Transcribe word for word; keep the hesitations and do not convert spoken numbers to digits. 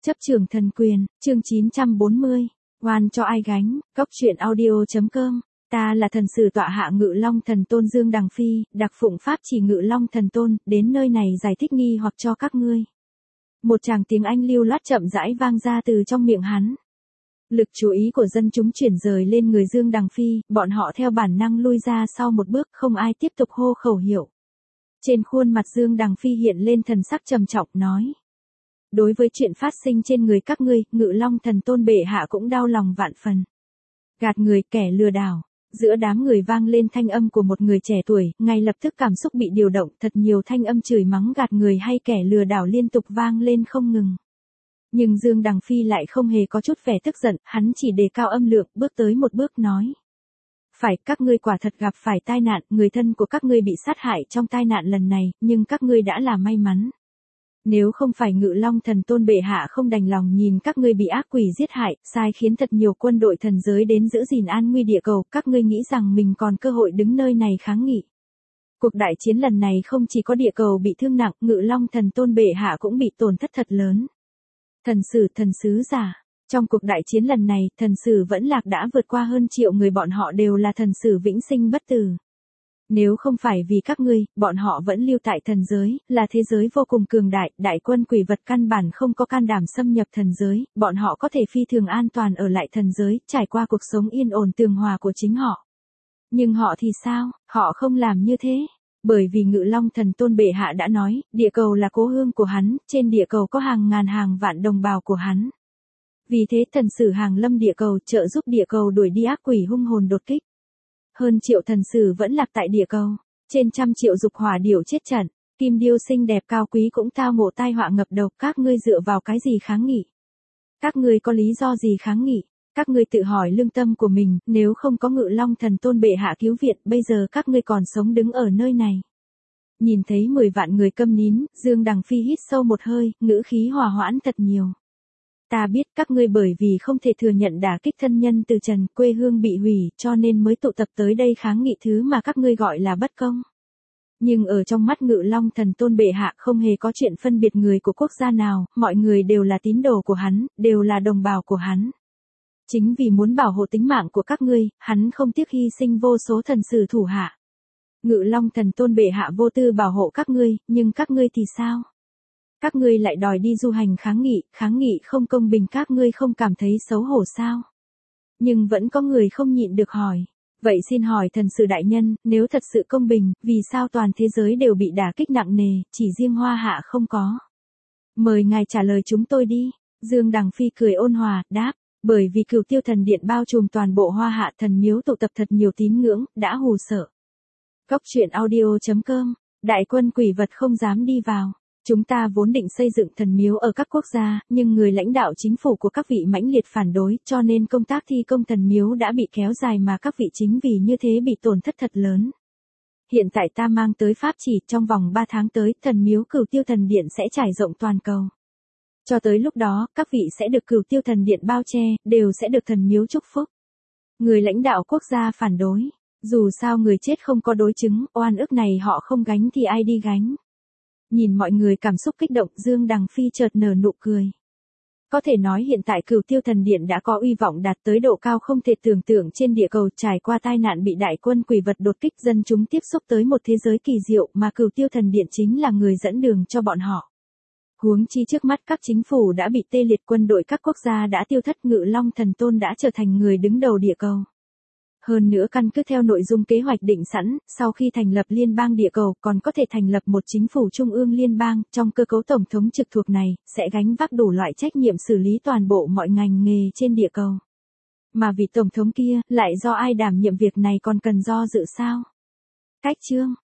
Chấp trường thần quyền, chương chín trăm bốn mươi. Oan cho ai gánh, cốc truyện audio.com. Ta là thần sử tọa hạ Ngự Long Thần Tôn Dương Đằng Phi, đặc phụng pháp chỉ Ngự Long Thần Tôn, đến nơi này giải thích nghi hoặc cho các ngươi. Một tràng tiếng Anh lưu loát chậm rãi vang ra từ trong miệng hắn. Lực chú ý của dân chúng chuyển rời lên người Dương Đằng Phi, bọn họ theo bản năng lui ra sau một bước, không ai tiếp tục hô khẩu hiệu. Trên khuôn mặt Dương Đằng Phi hiện lên thần sắc trầm trọng nói. Đối với chuyện phát sinh trên người các ngươi, Ngự Long Thần Tôn bệ hạ cũng đau lòng vạn phần. Gạt người, kẻ lừa đảo. Giữa đám người vang lên thanh âm của một người trẻ tuổi, ngay lập tức cảm xúc bị điều động, thật nhiều thanh âm chửi mắng gạt người hay kẻ lừa đảo liên tục vang lên không ngừng. Nhưng Dương Đằng Phi lại không hề có chút vẻ tức giận, hắn chỉ đề cao âm lượng, bước tới một bước nói. Phải, các ngươi quả thật gặp phải tai nạn, người thân của các ngươi bị sát hại trong tai nạn lần này, nhưng các ngươi đã là may mắn. Nếu không phải Ngự Long Thần Tôn bệ hạ không đành lòng nhìn các ngươi bị ác quỷ giết hại, sai khiến thật nhiều quân đội thần giới đến giữ gìn an nguy địa cầu, các ngươi nghĩ rằng mình còn cơ hội đứng nơi này kháng nghị. Cuộc đại chiến lần này không chỉ có địa cầu bị thương nặng, Ngự Long Thần Tôn bệ hạ cũng bị tổn thất thật lớn. Thần sử, thần sứ giả. Trong cuộc đại chiến lần này, thần sử vẫn lạc đã vượt qua hơn triệu người, bọn họ đều là thần sử vĩnh sinh bất tử. Nếu không phải vì các ngươi, bọn họ vẫn lưu tại thần giới, là thế giới vô cùng cường đại, đại quân quỷ vật căn bản không có can đảm xâm nhập thần giới, bọn họ có thể phi thường an toàn ở lại thần giới, trải qua cuộc sống yên ổn tường hòa của chính họ. Nhưng họ thì sao, họ không làm như thế. Bởi vì Ngự Long Thần Tôn bệ hạ đã nói, địa cầu là cố hương của hắn, trên địa cầu có hàng ngàn hàng vạn đồng bào của hắn. Vì thế thần sử hàng lâm địa cầu, trợ giúp địa cầu đuổi đi ác quỷ hung hồn đột kích. Hơn triệu thần sử vẫn lạc tại địa cầu, trên trăm triệu dục hỏa điểu chết trận, kim điêu xinh đẹp cao quý cũng tao ngộ tai họa ngập đầu, các ngươi dựa vào cái gì kháng nghị? Các ngươi có lý do gì kháng nghị? Các ngươi tự hỏi lương tâm của mình, nếu không có Ngự Long Thần Tôn bệ hạ cứu viện, bây giờ các ngươi còn sống đứng ở nơi này. Nhìn thấy mười vạn người câm nín, Dương Đằng Phi hít sâu một hơi, ngữ khí hòa hoãn thật nhiều. Ta biết các ngươi bởi vì không thể thừa nhận đả kích thân nhân từ trần, quê hương bị hủy, cho nên mới tụ tập tới đây kháng nghị thứ mà các ngươi gọi là bất công. Nhưng ở trong mắt Ngự Long Thần Tôn bệ hạ không hề có chuyện phân biệt người của quốc gia nào, mọi người đều là tín đồ của hắn, đều là đồng bào của hắn. Chính vì muốn bảo hộ tính mạng của các ngươi, hắn không tiếc hy sinh vô số thần sử thủ hạ. Ngự Long Thần Tôn bệ hạ vô tư bảo hộ các ngươi, nhưng các ngươi thì sao? Các ngươi lại đòi đi du hành kháng nghị, kháng nghị không công bình, các ngươi không cảm thấy xấu hổ sao? Nhưng vẫn có người không nhịn được hỏi. Vậy xin hỏi thần sử đại nhân, nếu thật sự công bình, vì sao toàn thế giới đều bị đả kích nặng nề, chỉ riêng Hoa Hạ không có? Mời ngài trả lời chúng tôi đi. Dương Đằng Phi cười ôn hòa, đáp. Bởi vì Cửu Tiêu Thần Điện bao trùm toàn bộ Hoa Hạ, thần miếu tụ tập thật nhiều tín ngưỡng, đã hù sợ. Cốc truyện audio.com. Đại quân quỷ vật không dám đi vào. Chúng ta vốn định xây dựng thần miếu ở các quốc gia, nhưng người lãnh đạo chính phủ của các vị mãnh liệt phản đối, cho nên công tác thi công thần miếu đã bị kéo dài, mà các vị chính vì như thế bị tổn thất thật lớn. Hiện tại ta mang tới pháp chỉ, trong vòng ba tháng tới, thần miếu Cửu Tiêu Thần Điện sẽ trải rộng toàn cầu. Cho tới lúc đó, các vị sẽ được Cửu Tiêu Thần Điện bao che, đều sẽ được thần miếu chúc phúc. Người lãnh đạo quốc gia phản đối. Dù sao người chết không có đối chứng, oan ức này họ không gánh thì ai đi gánh. Nhìn mọi người cảm xúc kích động, Dương Đằng Phi chợt nở nụ cười. Có thể nói hiện tại Cửu Tiêu Thần Điện đã có uy vọng đạt tới độ cao không thể tưởng tượng trên địa cầu, trải qua tai nạn bị đại quân quỷ vật đột kích, dân chúng tiếp xúc tới một thế giới kỳ diệu mà Cửu Tiêu Thần Điện chính là người dẫn đường cho bọn họ. Huống chi trước mắt các chính phủ đã bị tê liệt, quân đội các quốc gia đã tiêu thất, Ngự Long Thần Tôn đã trở thành người đứng đầu địa cầu. Hơn nữa căn cứ theo nội dung kế hoạch định sẵn, sau khi thành lập liên bang địa cầu còn có thể thành lập một chính phủ trung ương liên bang, trong cơ cấu tổng thống trực thuộc này, sẽ gánh vác đủ loại trách nhiệm xử lý toàn bộ mọi ngành nghề trên địa cầu. Mà vị tổng thống kia, lại do ai đảm nhiệm việc này còn cần do dự sao? Cách chương